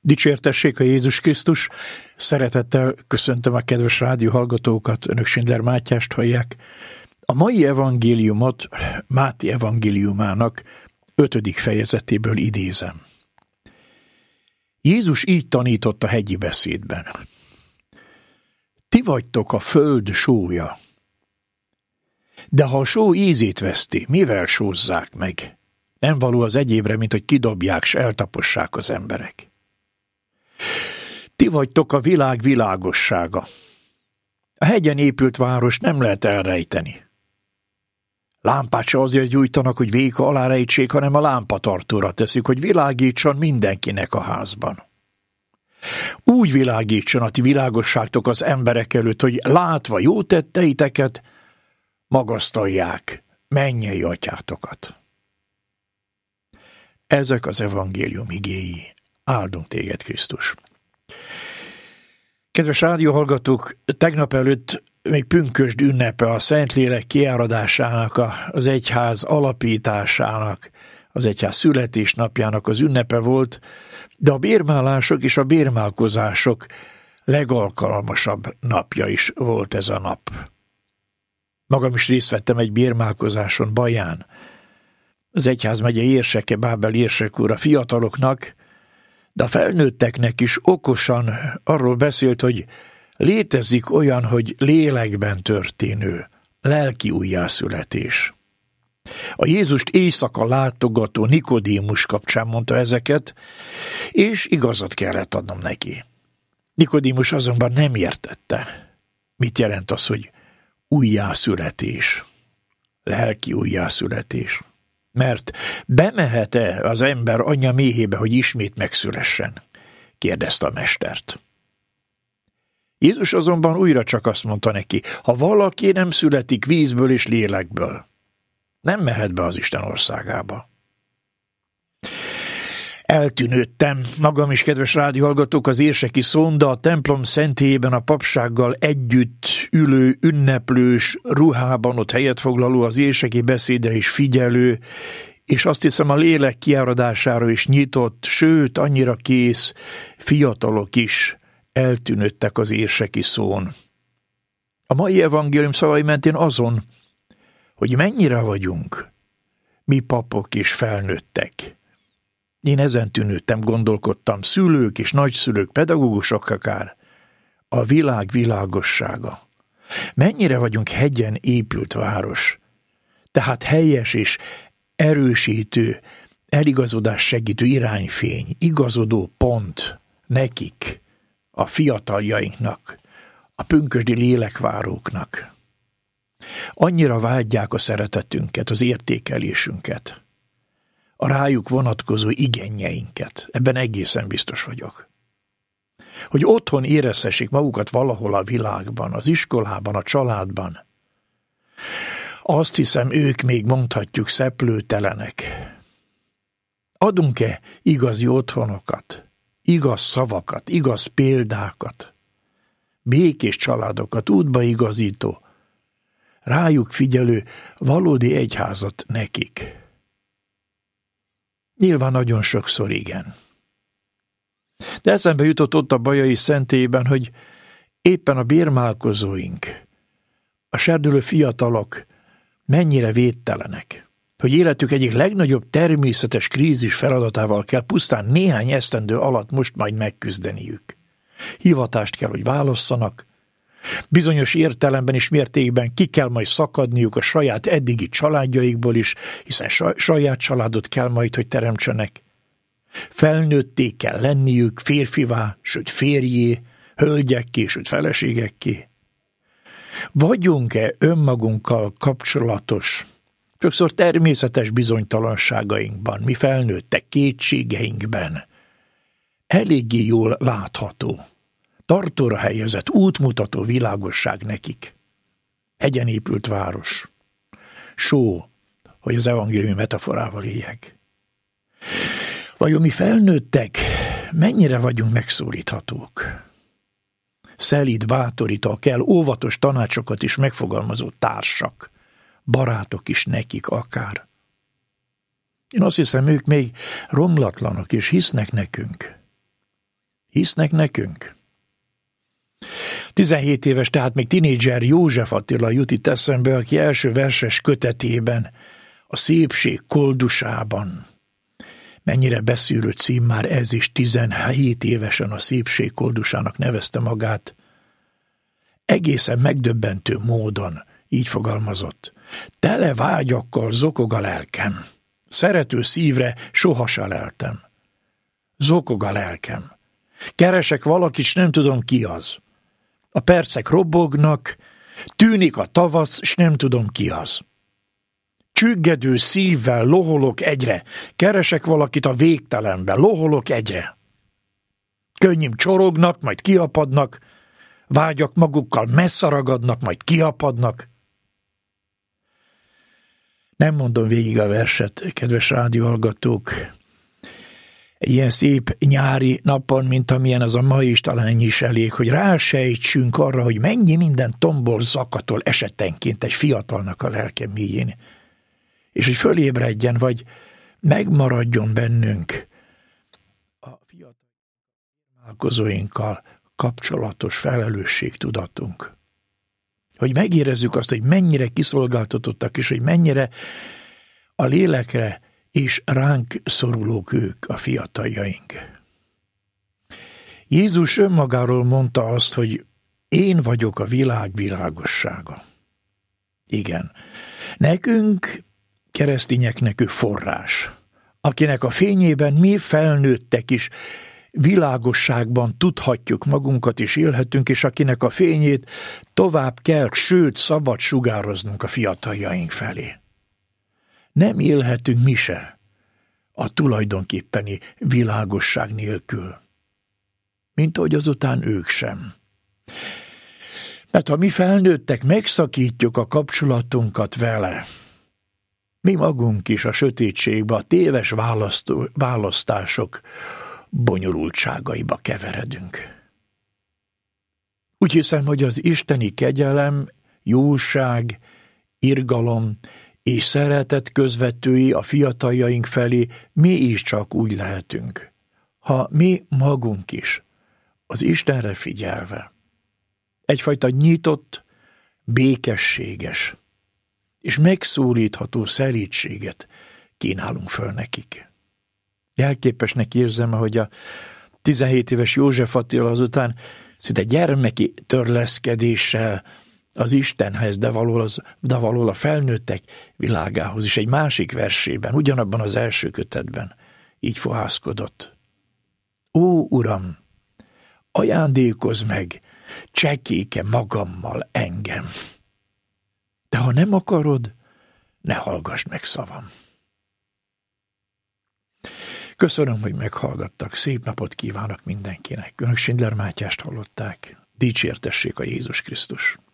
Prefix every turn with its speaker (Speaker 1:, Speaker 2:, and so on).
Speaker 1: Dicsértessék a Jézus Krisztus! Szeretettel köszöntöm a kedves rádióhallgatókat, önök Schindler Mátyást hallják. A mai evangéliumot Máté evangéliumának 5. fejezetéből idézem. Jézus így tanított a hegyi beszédben. Ti vagytok a föld sója. De ha a só ízét veszti, mivel sózzák meg? Nem való az egyébre, mint hogy kidobják, s eltapossák az emberek. Ti vagytok a világ világossága. A hegyen épült város nem lehet elrejteni. Lámpát se azért gyújtanak, hogy véka alá rejtsék, hanem a lámpatartóra teszik, hogy világítson mindenkinek a házban. Úgy világítson a ti világosságtok az emberek előtt, hogy látva jó tetteiteket, magasztalják mennyei atyátokat. Ezek az evangélium igéi. Áldunk téged, Krisztus! Kedves rádióhallgatók, tegnap előtt még pünkösd ünnepe, a Szentlélek kiáradásának, az egyház alapításának, az egyház születésnapjának az ünnepe volt, de a bérmálások és a bérmálkozások legalkalmasabb napja is volt ez a nap. Magam is részt vettem egy bérmálkozáson Baján. Az egyházmegye érseke, Bábel érsek úr a fiataloknak, de a felnőtteknek is okosan arról beszélt, hogy létezik olyan, hogy lélekben történő, lelki újjászületés. A Jézust éjszaka látogató Nikodémus kapcsán mondta ezeket, és igazat kellett adnom neki. Nikodémus azonban nem értette, mit jelent az, hogy újjászületés, lelki újjászületés. Mert bemehet-e az ember anyja méhébe, hogy ismét megszülessen? Kérdezte a mestert. Jézus azonban újra csak azt mondta neki, ha valaki nem születik vízből és lélekből, nem mehet be az Isten országába. Eltűnődtem, magam is, kedves rádióhallgatók, az érseki szonda a templom szentélyében a papsággal együtt ülő, ünneplős ruhában ott helyet foglaló, az érseki beszédre is figyelő, és azt hiszem a lélek kiáradására is nyitott, sőt, annyira kész fiatalok is eltűnődtek az érseki szón. A mai evangélium szavai mentén azon, hogy mennyire vagyunk mi papok és felnőttek. Én ezen tűnődtem, gondolkodtam, szülők és nagyszülők, pedagógusok akár, a világ világossága. Mennyire vagyunk hegyen épült város, tehát helyes és erősítő, eligazodás segítő irányfény, igazodó pont nekik, a fiataljainknak, a pünkösdi lélekváróknak. Annyira vágyják a szeretetünket, az értékelésünket, a rájuk vonatkozó igényeinket. Ebben egészen biztos vagyok. Hogy otthon érezhessék magukat valahol a világban, az iskolában, a családban. Azt hiszem, ők még mondhatjuk szeplőtelenek. Adunk-e igazi otthonokat, igaz szavakat, igaz példákat, békés családokat, útbaigazító, rájuk figyelő valódi egyházat nekik? Nyilván nagyon sokszor igen. De eszembe jutott ott a bajai szentélyben, hogy éppen a bérmálkozóink, a serdülő fiatalok mennyire védtelenek, hogy életük egyik legnagyobb természetes krízis feladatával kell pusztán néhány esztendő alatt most majd megküzdeniük. Hivatást kell, hogy válasszanak, bizonyos értelemben és mértékben ki kell majd szakadniuk a saját eddigi családjaikból is, hiszen saját családot kell majd, hogy teremtsenek. Felnőtté kell lenniük, férfivá, sőt férjé, hölgyekké, sőt feleségekké. Vagyunk-e önmagunkkal kapcsolatos, sokszor természetes bizonytalanságainkban, mi felnőttek kétségeinkben, eléggé jól látható, tartóra helyezett, útmutató világosság nekik. Hegyen épült város. Só, hogy az evangéliumi metaforával éljek. Vajon mi felnőttek mennyire vagyunk megszólíthatók? Szelíd, bátorító, kell óvatos tanácsokat is megfogalmazó társak, barátok is nekik akár. Én azt hiszem, ők még romlatlanok és hisznek nekünk. Hisznek nekünk? 17 éves, tehát még tinédzser József Attila jut itt eszembe, aki első verses kötetében, a szépség koldusában, mennyire beszűrő cím már ez is, 17 évesen a szépség koldusának nevezte magát, egészen megdöbbentő módon így fogalmazott. Tele vágyakkal zokog a lelkem, szerető szívre soha se leltem. Zokog a lelkem. Keresek valakit, s nem tudom ki az. A percek robognak, tűnik a tavasz, s nem tudom ki az. Csüggedő szívvel loholok egyre, keresek valakit a végtelenben, loholok egyre. Könnyim csorognak, majd kiapadnak, vágyak magukkal messze ragadnak, majd kiapadnak. Nem mondom végig a verset, kedves rádióhallgatók. Egy ilyen szép nyári napon, mint amilyen az a mai is, talán ennyi is elég, hogy rásejtsünk arra, hogy mennyi minden tombol, zakatol esetenként egy fiatalnak a lelke mélyén. És hogy fölébredjen, vagy megmaradjon bennünk a fiatal vállalkozóinkkal kapcsolatos felelősségtudatunk. Hogy megérezzük azt, hogy mennyire kiszolgáltatottak, és hogy mennyire a lélekre és ránk szorulók ők, a fiataljaink. Jézus önmagáról mondta azt, hogy én vagyok a világ világossága. Igen, nekünk, keresztényeknek ő forrás, akinek a fényében mi felnőttek is világosságban tudhatjuk magunkat és élhetünk, és akinek a fényét tovább kell, sőt szabad sugároznunk a fiataljaink felé. Nem élhetünk mi se a tulajdonképpeni világosság nélkül, mint ahogy azután ők sem. Mert ha mi felnőttek megszakítjuk a kapcsolatunkat vele, mi magunk is a sötétségbe, a téves választások bonyolultságaiba keveredünk. Úgy hiszem, hogy az isteni kegyelem, jóság, irgalom és szeretet közvetői a fiataljaink felé mi is csak úgy lehetünk, ha mi magunk is az Istenre figyelve egyfajta nyitott, békességes és megszólítható szelídséget kínálunk föl nekik. Jelképesnek érzem, hogy a 17 éves József Attila azután szinte gyermeki törleszkedéssel az Istenhez, de való a felnőttek világához is egy másik versében, ugyanabban az első kötetben így fohászkodott. Ó, Uram, ajándékozz meg csekéke magammal engem, de ha nem akarod, ne hallgass meg szavam. Köszönöm, hogy meghallgattak, szép napot kívánok mindenkinek. Önök Schindler Mátyást hallották. Dicsértessék a Jézus Krisztus!